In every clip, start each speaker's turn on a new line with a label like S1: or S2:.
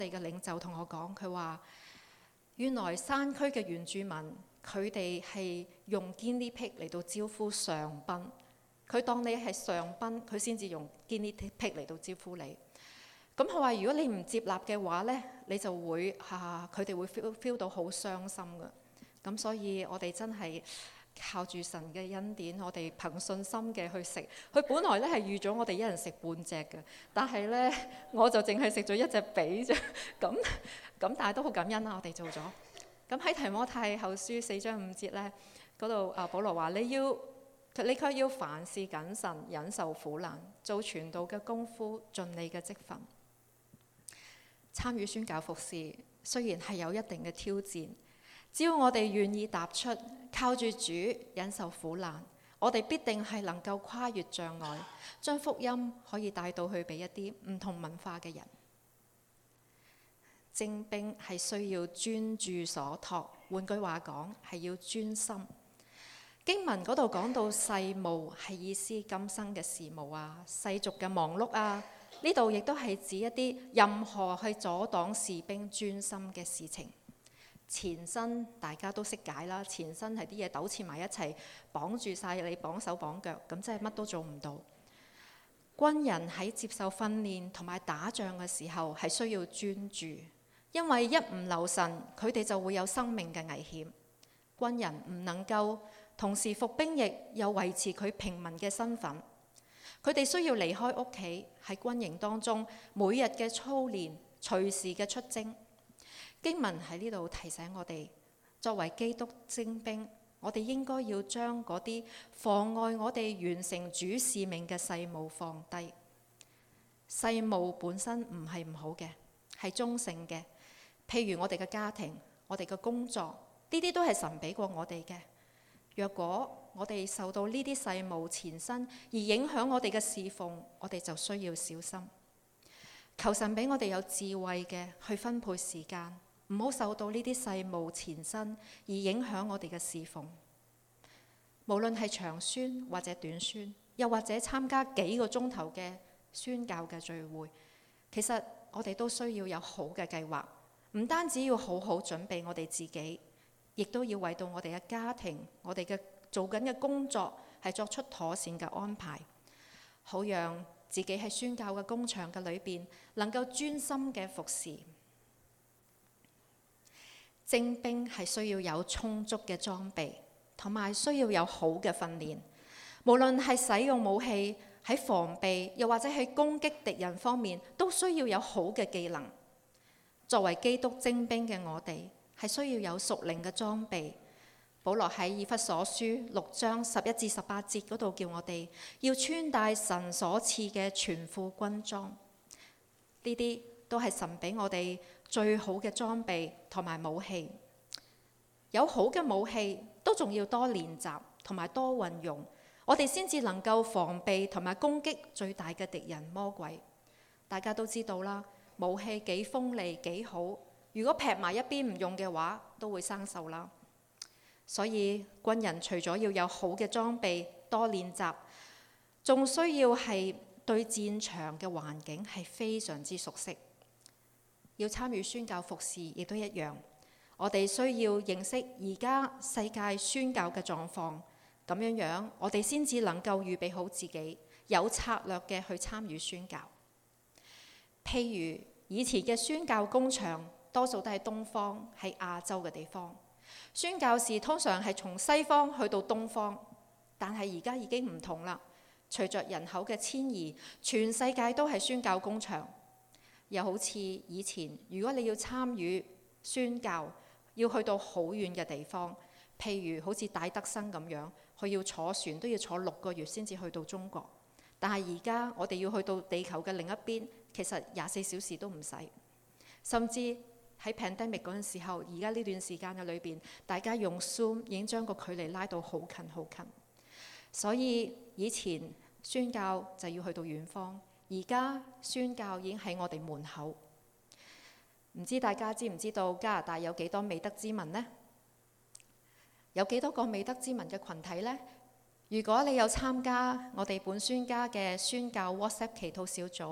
S1: 哋嘅領袖同我講，佢話原來山區嘅原住民佢哋係用 guinea pig 嚟到招呼上賓，佢當你係上賓，佢先至用 guinea pig 嚟到招呼你。咁佢話如果你唔接納嘅話呢，你就會佢哋會 feel 到好傷心㗎。咁所以我哋真係靠住神嘅恩典，我哋憑信心嘅去食。佢本來咧係預咗我哋一人食半隻嘅，但係咧我就淨係食咗一隻髀啫。咁但係都好感恩啦，我哋做咗。咁喺提摩太後書4章5節咧嗰度，保羅話你卻要凡事謹慎，忍受苦難，做傳道嘅功夫，盡你嘅職分。參與宣教服事雖然係有一定嘅挑戰，只要我哋願意踏出，靠住主忍受苦難，我哋必定係能夠跨越障礙，將福音可以帶到去俾一啲唔同文化嘅人。徵兵係需要專注所託，換句話講係要專心。經文嗰度講到世務係意思今生嘅事務啊，世俗嘅忙碌啊，呢度亦都係指一啲任何去阻擋士兵專心嘅事情。纏身大家都識解啦，纏身係啲嘢糾纏埋一齊，綁住晒你，綁手綁腳，咁即係乜都做唔到。軍人喺接受訓練同埋打仗嘅時候係需要專注，因為一唔留神，佢哋就會有生命嘅危險。軍人唔能夠同時服兵役又維持佢平民嘅身份，佢哋需要離開屋企，喺軍營當中每日嘅操練，隨時嘅出征。經文喺呢度提醒我哋，作為基督精兵，我哋應該要將嗰啲妨礙我哋完成主使命嘅世務放低。世務本身唔係唔好嘅，係中性嘅。譬如我哋嘅家庭、我哋嘅工作，呢啲都係神俾過我哋嘅。若果我哋受到呢啲世務纏身而影響我哋嘅侍奉，我哋就需要小心。求神俾我哋有智慧嘅去分配時間，唔好受到呢啲世務纏身而影響我哋嘅侍奉。無論係長宣或者短宣，又或者參加幾個鐘頭嘅宣教嘅聚會，其實我哋都需要有好嘅計劃，唔單止要好好準備我哋自己，亦都要為到我哋嘅家庭、我哋嘅做緊嘅工作係作出妥善嘅安排，好讓自己喺宣教嘅工場嘅裏邊能夠專心嘅服侍。徵兵係需要有充足嘅裝備，同埋需要有好嘅訓練。無論係使用武器、喺防備，又或者喺攻擊敵人方面，都需要有好嘅技能。作為基督徵兵嘅我哋，係需要有屬靈嘅裝備。保羅喺以弗所書6章11至18節嗰度叫我哋要穿戴神所賜嘅全副軍裝。呢啲都係神俾我哋最好嘅裝備同埋武器。有好嘅武器都仲要多練習同埋多運用，我哋先至能夠防備同埋攻擊最大嘅敵人魔鬼。大家都知道啦，武器幾鋒利幾好，如果劈埋一邊唔用嘅話，都會生鏽啦。所以軍人除咗要有好嘅裝備、多練習，仲需要係對戰場嘅環境係非常之熟悉。要參與宣教服事亦都一樣，我哋需要認識而家世界宣教嘅狀況，咁樣我哋先至能夠預備好自己，有策略嘅去參與宣教。譬如以前嘅宣教工場多數都係東方，係亞洲嘅地方。宣教士通常係從西方去到東方，但係而家已經唔同啦。隨着人口嘅遷移，全世界都係宣教工場。又好似以前，如果你要參與宣教，要去到好遠嘅地方，譬如好似戴德生咁樣，佢要坐船都要坐6個月先至去到中國。但係而家我哋要去到地球嘅另一邊，其實24小時都唔使，甚至喺 pandemic 嗰陣時候，而家呢段時間嘅裏邊，大家用 Zoom 已經將個距離拉到好近好近。所以以前宣教就要去到遠方，而家宣教已經喺我哋門口。唔知大家知唔知道加拿大有幾多美德之民呢？有幾多個美德之民嘅群體呢？如果你有參加我哋本宣家嘅宣教 WhatsApp 祈禱小組，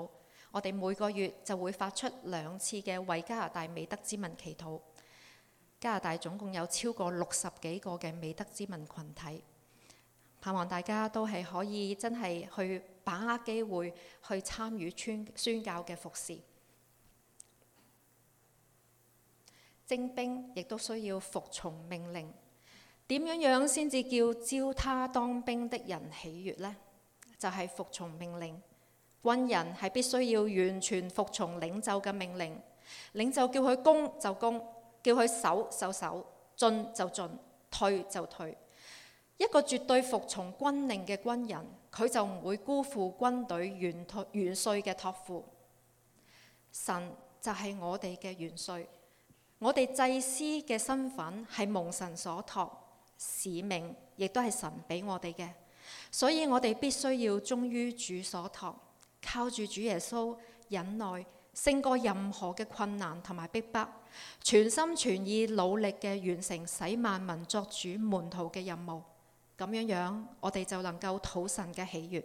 S1: 我哋每個月就會發出2次嘅為加拿大美德之民祈禱。加拿大總共有超過60幾個嘅美德之民群體，盼望大家都係可以真係去把握機會去參與宣教嘅服事。徵兵亦都需要服從命令。點樣先至叫招他當兵的人喜悅呢？就係服從命令。軍人係必須要完全服從領袖嘅命令。領袖叫佢攻就攻，叫佢守就守，進就進，退就退。一個絕對服從軍令嘅軍人，佢就唔會辜負軍隊元帥嘅託付。神就係我哋嘅元帥，我哋祭司嘅身份係蒙神所託，使命亦都係神俾我哋嘅，所以我哋必須要忠於主所託，靠住主耶穌忍耐，勝過任何嘅困難同埋逼迫，全心全意努力嘅完成使萬民作主門徒嘅任務。咁樣我哋就能夠討神嘅喜悅。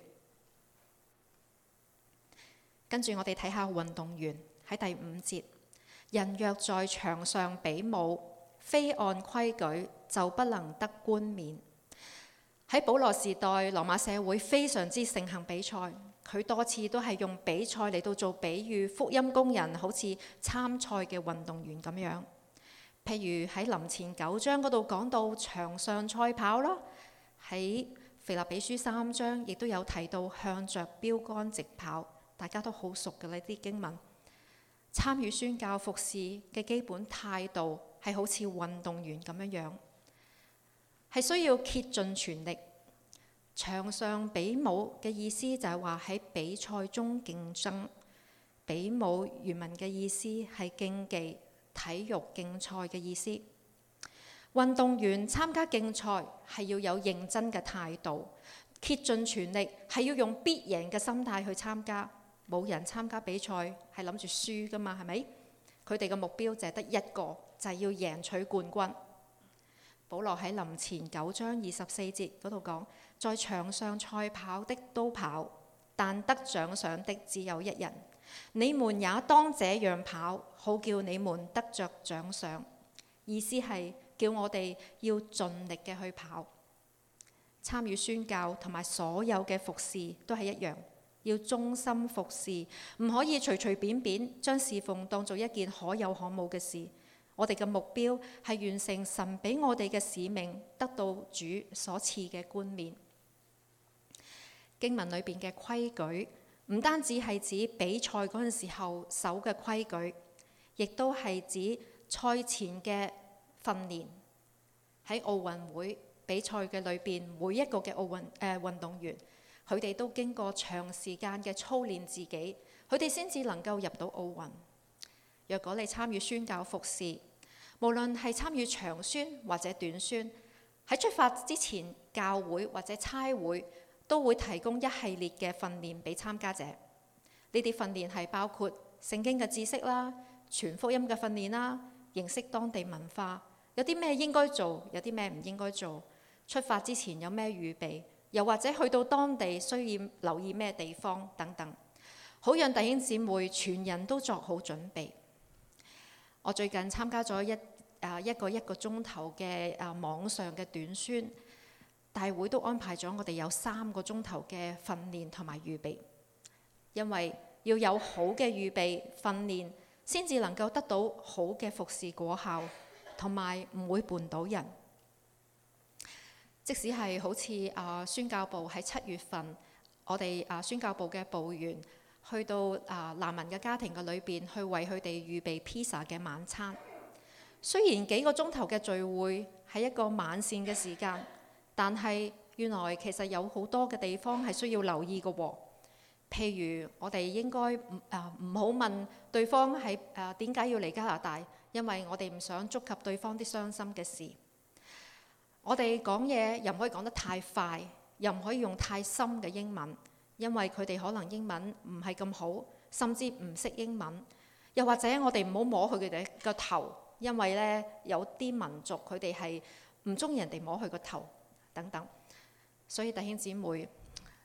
S1: 跟住我哋睇下運動員喺第5節，人若在場上比武，非按規矩就不能得冠冕。喺保羅時代，羅馬社會非常之盛行比賽，佢多次都係用比賽嚟到做比喻，福音工人好似參賽嘅運動員咁樣。譬如喺林前9章嗰度講到場上賽跑啦，喺腓立比書3章亦都有提到向着標杆直跑，大家都好熟嘅呢啲經文。參與宣教服事嘅基本態度係好似運動員咁樣，係需要竭盡全力。場上比武嘅意思就係話喺比賽中競爭，比武原文嘅意思係競技、體育競賽嘅意思。運動員參加競賽係要有認真嘅態度，竭盡全力係要用必贏嘅心態去參加。冇人參加比賽係諗住輸㗎嘛，係咪？佢哋嘅目標就係得一個，就係要贏取冠軍。保羅喺林前9章24節嗰度講，在場上賽跑的都跑，但得獎賞的只有一人。你們也當這樣跑，好叫你們得着獎賞。意思係叫我哋要盡力嘅去跑。參與宣教同埋所有嘅服事都係一樣，要忠心服事，唔可以隨隨便便將侍奉當做一件可有可無嘅事。我哋嘅目標係完成神俾我哋嘅使命，得到主所賜嘅冠冕。經文裏邊嘅規矩唔單止係指比賽嗰陣時候守嘅規矩，亦都係指賽前嘅訓練。喺奧運會比賽嘅裏邊，每一個嘅運動員，佢哋都經過長時間嘅操練自己，佢哋先至能夠入到奧運。若果你參與宣教服事，無論係參與長宣或者短宣，喺出發之前，教會或者差會都會提供一系列嘅訓練俾參加者。呢啲訓練係包括聖經嘅知識啦、傳福音嘅訓練啦、認識當地文化，有啲咩應該做，有啲咩唔應該做。出發之前有咩預備，又或者去到當地需要留意咩地方等等，好讓弟兄姊妹全人都作好準備。我最近參加咗一個鐘頭嘅網上嘅短宣，大會都安排咗我哋有3個鐘頭嘅訓練同埋預備，因為要有好嘅預備訓練，先至能夠得到好嘅服事果效，同埋唔會絆倒人。即使係好似宣教部喺7月份，我哋宣教部嘅部員去到難民嘅家庭嘅裏邊，去為佢哋預備披薩嘅晚餐。雖然幾個鐘頭嘅聚會係一個晚膳嘅時間，但係原來其實有好多嘅地方係需要留意嘅喎。譬如我哋應該唔好問對方係點解要嚟加拿大，因為我哋唔想觸及對方啲傷心嘅事。我哋講嘢又唔可以講得太快，又唔可以用太深嘅英文，因為佢哋可能英文唔係咁好，甚至唔識英文。又或者我哋唔好摸佢哋個頭，因為咧有啲民族佢哋係唔中意人哋摸佢個頭等等。所以弟兄姊妹，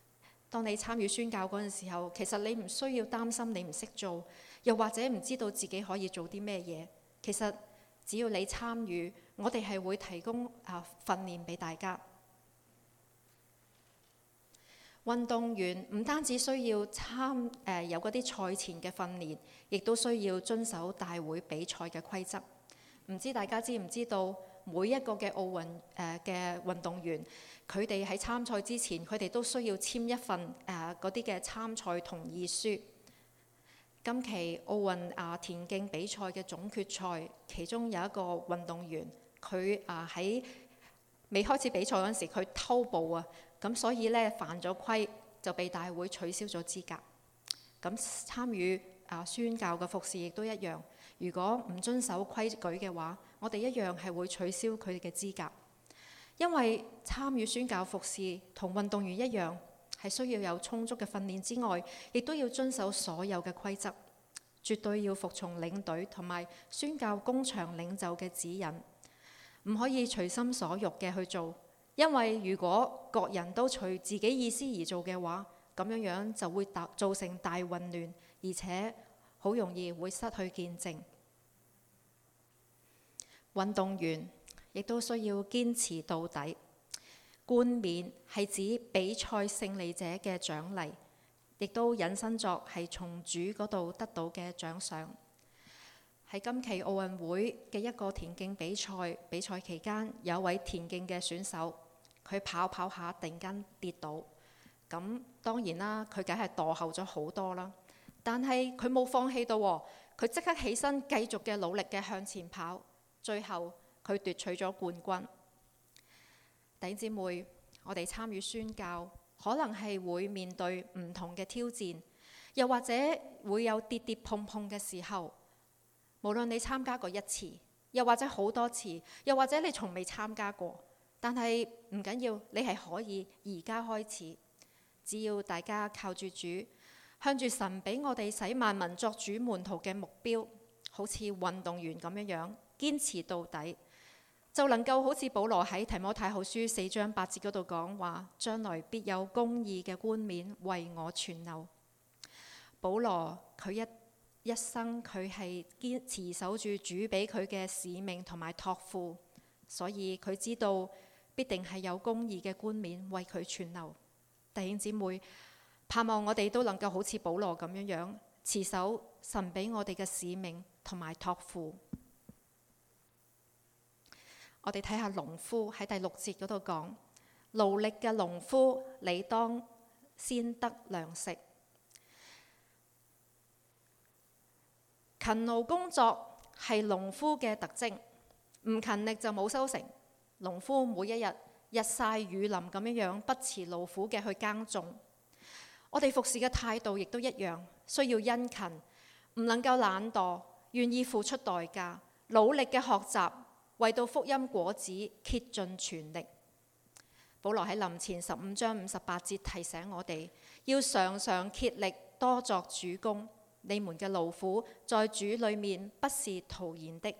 S1: 當你參與宣教嗰陣時候，其實你唔需要擔心你唔識做，又或者唔知道自己可以做啲咩嘢。其實只要你參與，我哋係會提供訓練俾大家。運動員唔單止需要有嗰啲賽前嘅訓練，亦都需要遵守大會比賽嘅規則。唔知大家知唔知道，每一個嘅奧運嘅運動員，佢哋喺參賽之前，佢哋都需要簽一份嗰啲嘅參賽同意書。今期奧運田徑比賽嘅總決賽，其中有一個運動員，佢喺未開始比賽嗰陣時，佢偷步啊，咁所以咧犯咗規，就被大會取消咗資格。咁參與宣教嘅服侍亦都一樣，如果唔遵守規矩嘅話，我哋一樣係會取消佢哋嘅資格。因為參與宣教服侍同運動員一樣，係需要有充足嘅訓練之外，亦都要遵守所有嘅規則，絕對要服從領隊同埋宣教工場領袖嘅指引，唔可以隨心所欲嘅去做。因為如果各人都隨自己意思而做嘅話，咁樣就會造成大混亂，而且好容易會失去見證。運動員亦都需要堅持到底。冠冕係指比賽勝利者嘅獎勵，亦都引申作係從主嗰度得到嘅獎賞。喺今期奧運會嘅一個田徑比賽期間，有一位田徑嘅選手，佢跑下突然間跌倒，咁當然啦，佢梗係墮後咗好多啦。但係佢冇放棄到，佢即刻起身繼續嘅努力嘅向前跑，最後佢奪取咗冠軍。弟兄姊妹，我哋參與宣教，可能係會面對唔同嘅挑戰，又或者會有跌跌碰碰嘅時候。無論你參加過一次，又或者好多次，又或者你從未參加過，但係唔緊要，你係可以而家開始。只要大家靠住主，向住神俾我哋使萬民作主門徒嘅目標，好似運動員咁樣堅持到底，就能夠好似保羅喺提摩太後書4章8節嗰度講話，將來必有公義嘅冠冕為我存留。保羅佢一生佢係堅持守住主俾佢嘅使命同埋託付，所以佢知道必定係有公義嘅冠冕為佢存留。弟兄姊妹，盼望我哋都能夠好似保羅咁樣持守神俾我哋嘅使命同埋託付。我哋睇下農夫喺第6節嗰度講，勞力嘅農夫，你當先得糧食。勤勞工作係農夫嘅特徵，唔勤力就冇收成。農夫每一日日曬雨淋咁樣不辭勞苦嘅去耕種。我哋服侍嘅態度亦都一樣，需要殷勤，唔能夠懶惰，願意付出代價，努力嘅學習，為到福音果子竭盡全力。保羅喺林前15章58節提醒我哋，要常常竭力多作主工。你們嘅勞苦在主裏面不是徒然的。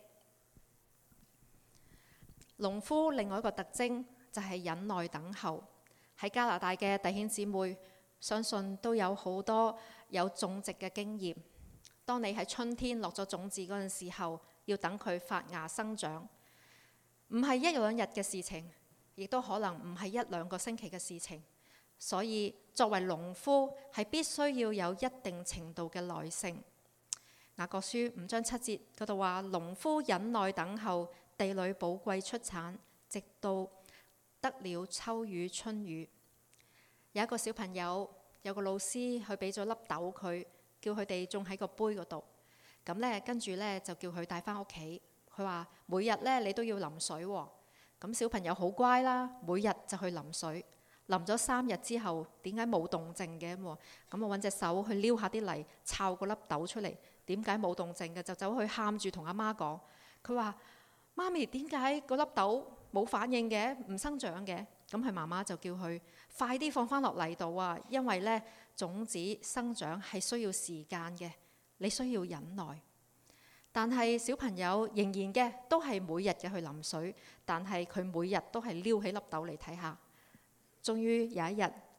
S1: 農夫另外一個特徵就係忍耐等候。喺加拿大嘅弟兄姊妹，相信都有好多有種植嘅經驗。當你喺春天落咗種子嗰陣時候，要等佢發芽生長，唔係一兩日嘅事情，亦都可能唔係一兩個星期嘅事情。所以作為農夫係必須要有一定程度嘅耐性。雅各書5章7節嗰度話，農夫忍耐等候地裏寶貴出產，直到得了秋雨春雨。有一個小朋友，有個老師佢俾咗粒豆佢，叫佢哋種喺個杯嗰度。咁呢，跟住呢，就叫佢帶翻屋企。佢話每日呢，你都要淋水喎。咁小朋友好乖啦，每日就去淋水。淋咗3日之後，點解冇動靜嘅？咁我揾隻手去撩下啲泥，摷個粒豆出嚟。點解冇動靜嘅？就走去喊住同阿媽講。佢話：媽咪，點解個粒豆冇反應嘅，唔生長嘅？咁佢媽媽就叫佢快啲放翻落泥度啊！因為呢種子生長係需要時間嘅，你需要忍耐。但係小朋友仍然嘅都係每日嘅去淋水，但係佢每日都係撩起粒豆嚟睇下。終於有一日，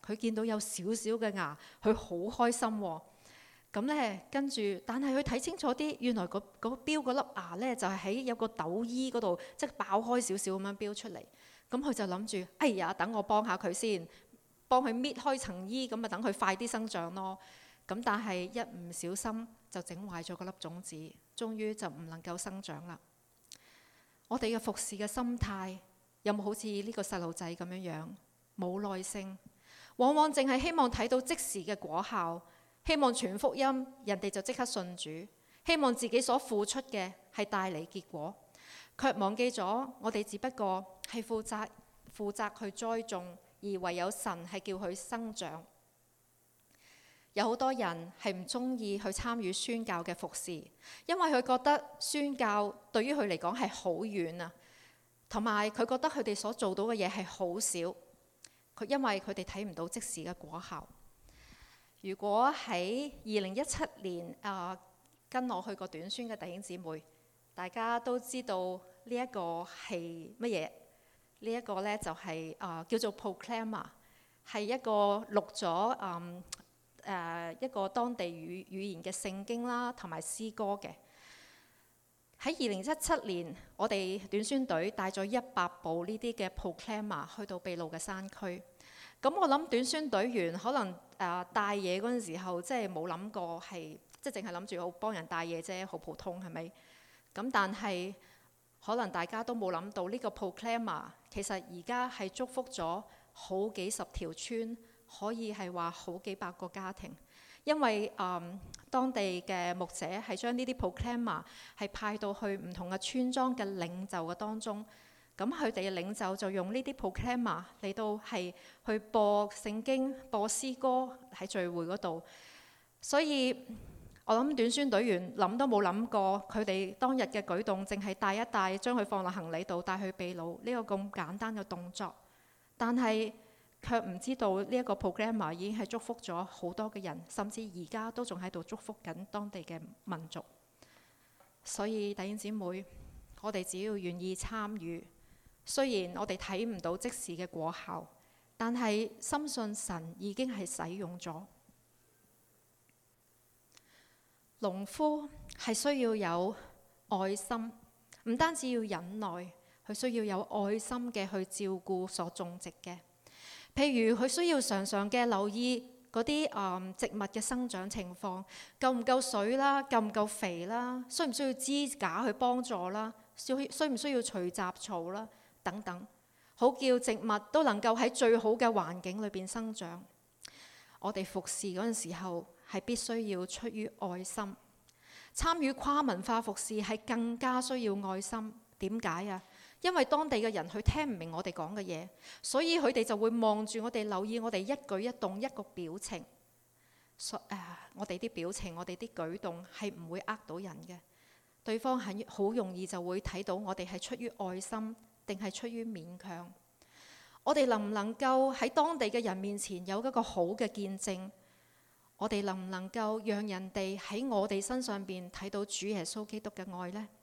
S1: 佢見到有少少嘅牙，佢好開心喎。咁咧跟住，但係佢睇清楚啲，原來個標嗰粒牙咧就係喺有個豆衣嗰度，即係爆開少少咁樣標出嚟。咁佢就諗住，哎呀，等我幫下佢先，幫佢搣開層衣，咁啊等佢快啲生長咯。咁但係一唔小心就整壞咗嗰粒種子，終於就唔能夠生長啦。我哋嘅服侍嘅心態有冇好似呢個細路仔咁樣冇耐性，往往淨係希望睇到即時嘅果效，希望傳福音人哋就即刻信主，希望自己所付出嘅係帶嚟結果，卻忘記咗我哋只不過係負責去栽種，而唯有神係叫佢生長。有好多人係唔中意去參與宣教嘅服侍，因為佢覺得宣教對於佢嚟講係好遠啊，同埋佢覺得佢哋所做到嘅嘢係好少，因為佢哋睇唔到即時嘅果效。如果喺2017年跟我去過短宣嘅弟兄姊妹，大家都知道呢一個係乜嘢？呢一個呢就係叫做 Proclaimer， 係一個錄咗一個當地語言嘅聖經啦，同埋詩歌嘅。喺2017年，我哋短宣隊帶咗100部呢啲嘅 Proclaimer 去到秘魯嘅山區。咁我諗短宣隊員可能帶嘢嗰陣時候，即係冇諗過係，即係淨係諗住好幫人帶嘢啫，好普通係咪？咁但係可能大家都冇諗到呢個 Proclaimer 其實而家係祝福咗好幾十條村，可以係話好幾百個家庭，因為當地嘅牧者係將呢啲 Proclaimer 係派到去唔同嘅村莊嘅領袖嘅當中。咁佢哋嘅領袖就用呢啲 Proclaimer 嚟到係去播聖經、播詩歌喺聚會嗰度。所以我諗短宣隊員諗都冇諗過，佢哋當日嘅舉動淨係帶一帶，將佢放落行李度帶去秘魯呢個咁簡單嘅動作，但係卻唔知道呢一個 Proclaimer 已經係祝福咗好多嘅人，甚至而家都仲喺度祝福緊當地嘅民族。所以弟兄姊妹，我哋只要願意參與。雖然我哋睇唔到即時嘅果效，但係深信神已經係使用咗。農夫係需要有愛心，唔單止要忍耐，佢需要有愛心嘅去照顧所種植嘅。譬如佢需要常常嘅留意嗰啲植物嘅生長情況，夠唔夠水啦，夠唔夠肥啦，需唔需要支架去幫助啦，需唔需要除雜草啦，等等，好叫植物都能夠喺最好嘅環境裏邊生長。我哋服侍嗰陣時候係必須要出於愛心，參與跨文化服侍係更加需要愛心。點解啊？因為當地嘅人佢聽唔明我哋講嘅嘢，所以佢哋就會望住我哋，留意我哋一舉一動，一個表情。我哋啲表情，我哋啲舉動係唔會呃到人嘅。對方係好容易就會睇到我哋係出於愛心，定係出於勉強。我哋能唔能夠喺當地嘅人面前有一個好嘅見證？我哋能唔能夠讓人哋喺我哋身上邊睇到主耶穌基督嘅愛呢？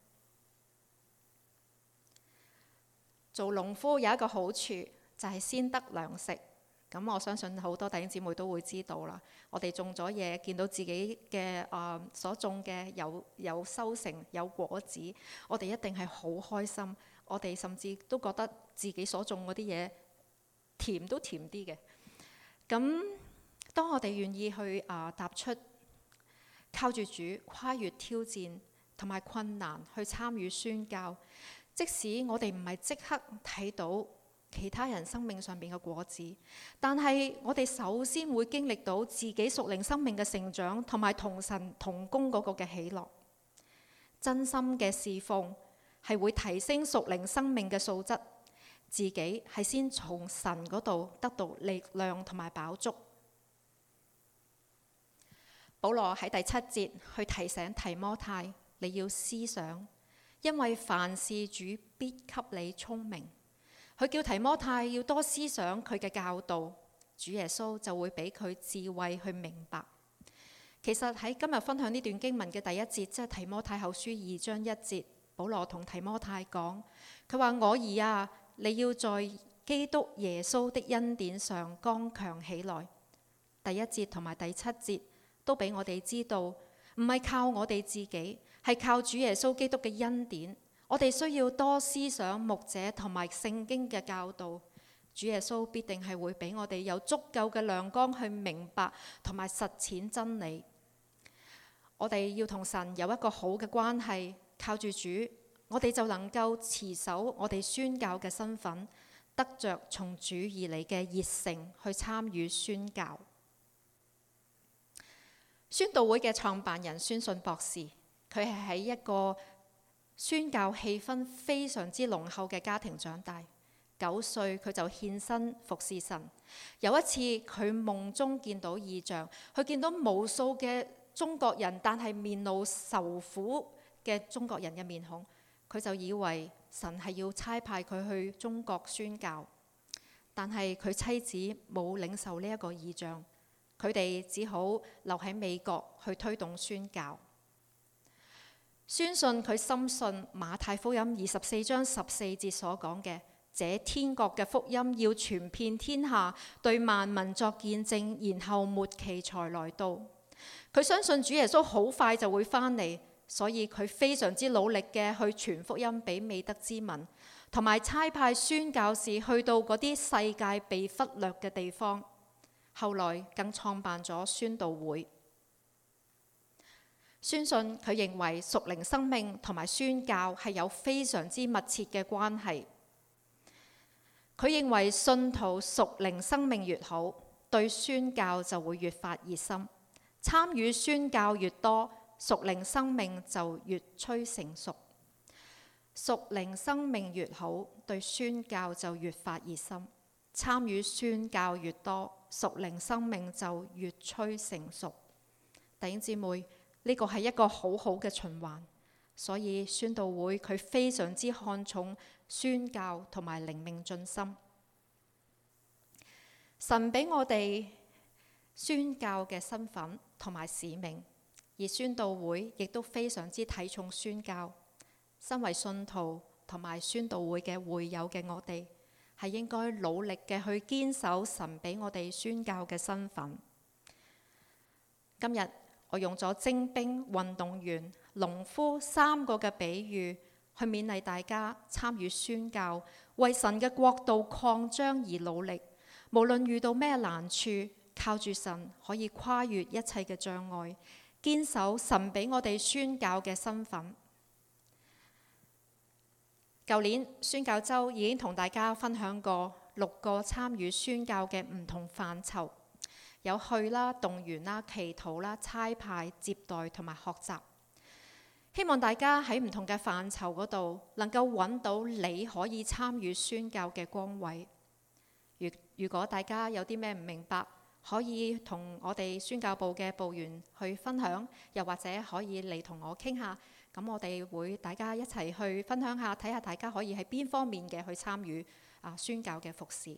S1: 做農夫有一個好處，就係先得糧食。咁我相信好多弟兄姊妹都會知道啦。我哋種咗嘢，見到自己嘅所種嘅有收成有果子，我哋一定係好開心。我哋甚至都覺得自己所種嗰啲嘢甜都甜啲嘅。咁當我哋願意去踏出靠住主跨越挑戰同埋困難去參與宣教，即使我哋唔係即刻睇到其他人生命上邊嘅果子，但係我哋首先會經歷到自己屬靈生命嘅成長，同埋同神同工嗰個嘅喜樂。真心嘅侍奉係會提升屬靈生命嘅素質，自己係先從神嗰度得到力量同埋飽足。保羅喺第7節去提醒提摩太，你要思想，因為凡事主必給你聰明。佢叫提摩太要多思想佢嘅教導，主耶穌就會俾佢智慧去明白。其實喺今日分享呢段經文嘅第1節，即係提摩太後書2章1節，保羅同提摩太講，佢話：我兒啊，你要在基督耶穌的恩典上剛強起來。第1節同埋第7節都俾我哋知道，唔係靠我哋自己，係靠主耶穌基督嘅恩典。我哋需要多思想牧者同埋聖經嘅教導，主耶穌必定係會俾我哋有足夠嘅亮光去明白同埋實踐真理。我哋要同神有一個好嘅關係，靠住主，我哋就能夠持守我哋宣教嘅身份，得着從主而嚟嘅熱誠去參與宣教。宣道會嘅創辦人宣信博士，佢係喺一個宣教氣氛非常之濃厚嘅家庭長大。9歲佢就獻身服侍神。有一次佢夢中見到異象，佢見到無數嘅中國人，但係面露愁苦嘅中國人嘅面孔，佢就以為神係要差派佢去中國宣教。但係佢妻子冇領受呢一個異象，佢哋只好留喺美國去推動宣教。宣信佢深信馬太福音24章14節所講嘅，這天國嘅福音要傳遍天下，對萬民作見證，然後末期才來到。佢相信主耶穌好快就會返嚟，所以佢非常之努力嘅去傳福音俾未得之民，同埋差派宣教士去到嗰啲世界被忽略嘅地方。後來更創辦咗宣道會。宣信佢認為屬靈生命同埋宣教係有非常之密切嘅關係。佢認為信徒屬靈生命越好，對宣教就會越發熱心，參與宣教越多，屬靈生命就越趨成熟。屬靈生命越好，對宣教就越發熱心，參與宣教越多，屬靈生命就越趨成熟。弟兄姊妹，呢個係一個好好嘅循環，所以宣道會佢非常之看重宣教同埋靈命進深。神俾我哋宣教嘅身份同埋使命，而宣道會亦都非常之睇重宣教。身為信徒同埋宣道會嘅會友嘅我哋，係應該努力嘅去堅守神俾我哋宣教嘅身份。今日我用咗精兵、運動員、農夫3個嘅比喻去勉勵大家參與宣教，為神嘅國度擴張而努力。無論遇到咩難處，靠住神可以跨越一切嘅障礙，堅守神俾我哋宣教嘅身份。舊年宣教周已經同大家分享過6個參與宣教嘅唔同範疇，有去啦、動員啦、祈禱啦、差派、接待同埋學習。希望大家喺唔同嘅範疇嗰度能夠揾到你可以參與宣教嘅崗位。如果大家有啲咩唔明白，可以同我哋宣教部嘅部員去分享，又或者可以嚟同我傾下。咁我哋會大家一齊去分享下，睇下大家可以喺邊方面嘅去參與宣教嘅服事。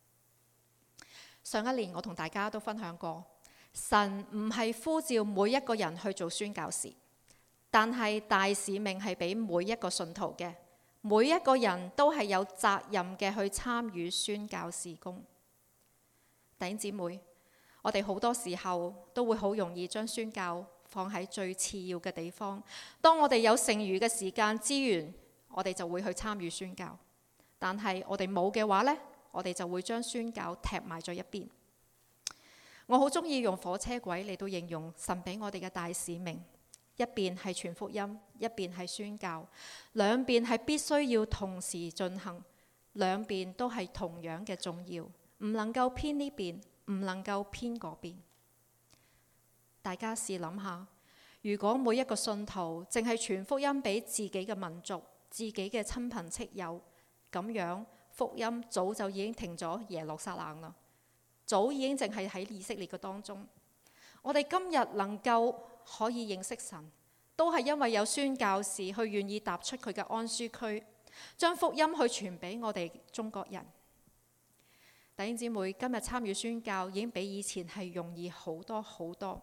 S1: 上一年我同大家都分享過，神唔係呼召每一個人去做宣教士，但係大使命係俾每一個信徒嘅，每一個人都係有責任嘅去參與宣教事工。弟兄姊妹，我哋好多時候都會好容易將宣教放喺最次要嘅地方。當我哋有剩餘嘅時間資源，我哋就會去參與宣教。但係我哋冇嘅話呢，我哋就會將宣教踢埋咗一邊。我好中意用火車軌嚟到形容神俾我哋嘅大使命，一邊係傳福音，一邊係宣教，兩邊係必須要同時進行，兩邊都係同樣嘅重要，唔能夠偏呢邊，唔能夠偏嗰邊。大家試諗下，如果每一個信徒淨係傳福音俾自己嘅民族、自己嘅親朋戚友，咁樣福音早就已經停咗耶路撒冷啦，早已經淨係喺以色列嘅當中。我哋今日能夠可以認識神，都係因為有宣教士去願意踏出佢嘅安舒區，將福音去傳俾我哋中國人。弟兄姊妹，今日參與宣教已經比以前係容易好多好多。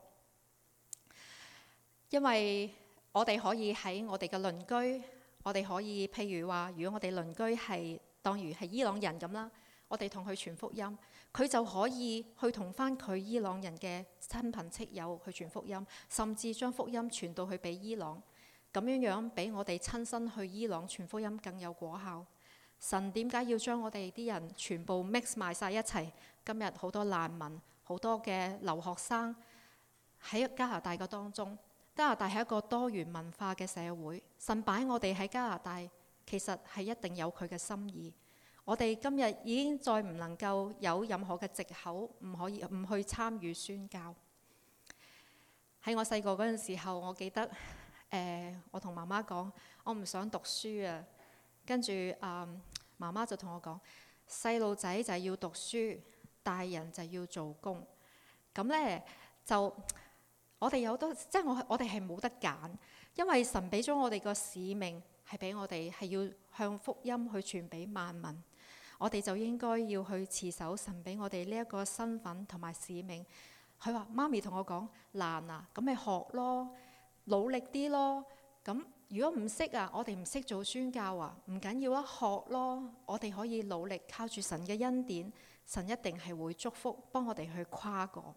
S1: 因為我哋可以喺我哋嘅鄰居，我哋可以譬如話，如果我哋鄰居係當如係伊朗人咁啦， 我哋同佢傳福音，佢就可以去同翻佢伊朗人嘅親朋戚友去傳福音，甚至將福音傳到去俾伊朗。咁樣比我哋親身去伊朗傳福音更有果效。神點解要將我哋啲人全部 mix 埋晒一齊？今日好多難民，好多嘅留學生喺加拿大嘅當中。加拿大係一個多元文化嘅社會，神擺我哋喺加拿大，其實係一定有佢嘅心意。我哋今日已經再唔能夠有任何嘅藉口，唔去參與宣教。喺我細個嗰陣時候，我記得我同媽媽講，我唔想讀書啊。跟住媽媽就同我講，細路仔就係要讀書，大人就要做工。咁呢，就我哋有多，即係我哋係冇得揀，因為神俾咗我哋個使命係俾我哋係要向福音去傳俾萬民。我哋就應該要去持守神俾我哋呢一個身份同埋使命。佢話媽咪同我講，難啊，咁咪學咯，努力啲咯。咁如果唔識啊，我哋唔識做宣教啊，唔緊要啊，學咯。我哋可以努力靠住神嘅恩典，神一定係會祝福，幫我哋去跨過。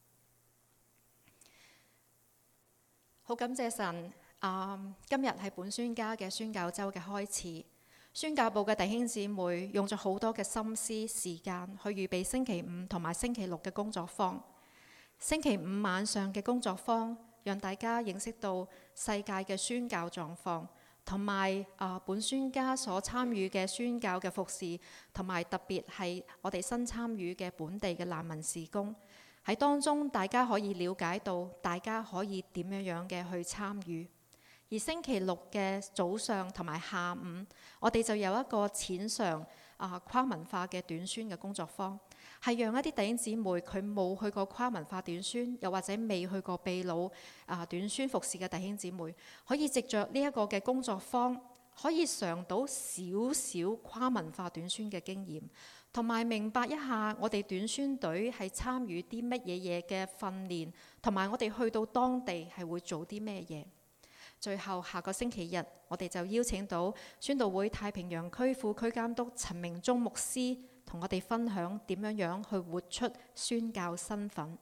S1: 好感謝神，今日係本宣家嘅宣教週嘅開始。宣教部嘅弟兄姊妹用咗好多嘅心思時間去預備星期五同埋星期六嘅工作坊。星期五晚上嘅工作坊，讓大家認識到世界嘅宣教狀況，同埋本宣家所參與嘅宣教嘅服侍，同埋特別係我哋新參與嘅本地嘅難民事工。喺當中，大家可以了解到，大家可以點樣嘅去參與。而星期六嘅早上同埋下午，我哋就有一個淺嘗跨文化嘅短宣嘅工作坊，係讓一啲弟兄姊妹佢冇去過跨文化短宣，又或者未去過秘魯短宣服侍嘅弟兄姊妹，可以藉着呢一個嘅工作坊，可以嘗到少少跨文化短宣嘅經驗，同埋明白一下我哋短宣隊係參與啲乜嘢嘢嘅訓練，同埋我哋去到當地係會做啲咩嘢。最後下個星期日，我哋就邀請到宣道會太平洋區副區監督陳明忠牧師，同我哋分享點樣去活出宣教身份。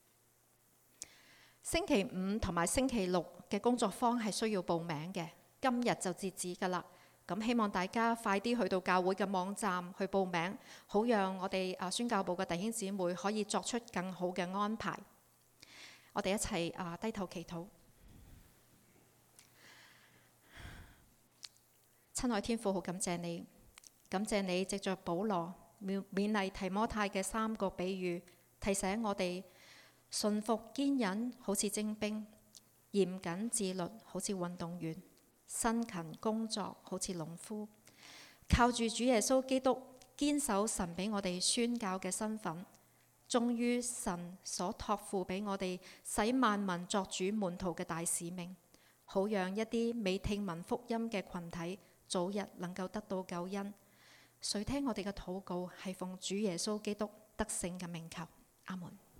S1: 星期五同埋星期六嘅工作坊係需要報名嘅，今日就截止㗎喇。咁希望大家快啲去到教會嘅網站去報名，好讓我哋宣教部嘅弟兄姊妹可以作出更好嘅安排。我哋一齊低頭祈禱。親愛天父，好感謝你，感謝你藉着保羅勉勵提摩太嘅3個比喻，提醒我哋順服堅忍好似精兵，嚴謹自律好似運動員，辛勤工作好似農夫，靠住主耶穌基督堅守神俾我哋宣教嘅身份，忠於神所託付俾我哋使萬民作主門徒嘅大使命，好讓一啲未聽聞福音嘅群體早日能夠得到救恩。垂聽我哋嘅禱告，係奉主耶穌基督得勝嘅名求，阿門。